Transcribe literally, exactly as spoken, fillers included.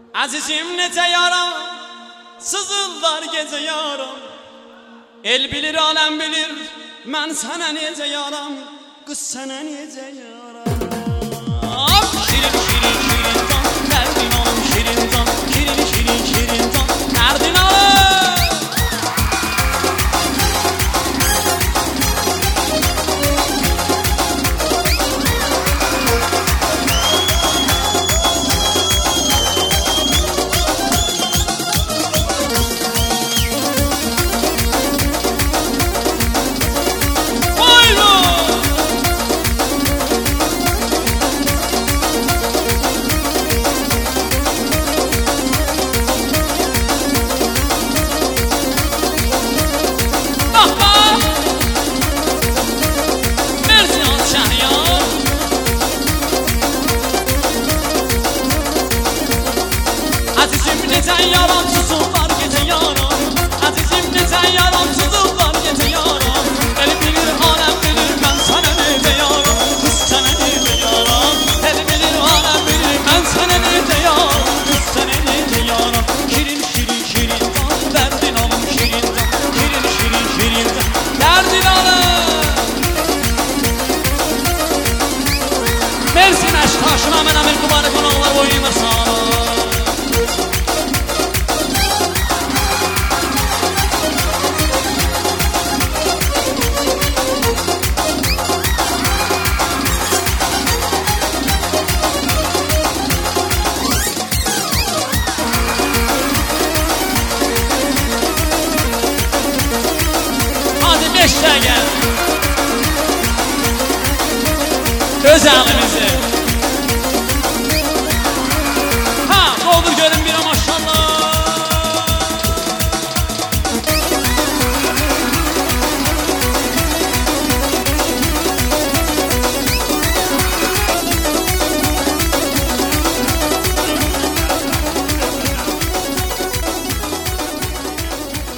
Azizim nece yaram, sızıldar gece yaram. El bilir alem bilir, mən sənə necə yaram, qız sənə necə yaram. Şirin şirin şirin can, dərdin alım şirin can. Şirin şirin şirin can, dərdin alım. Mersin aşk taşına mən əmir kubarı konaqlar boyayım sana. Hadi beş dəqiqə öz ağır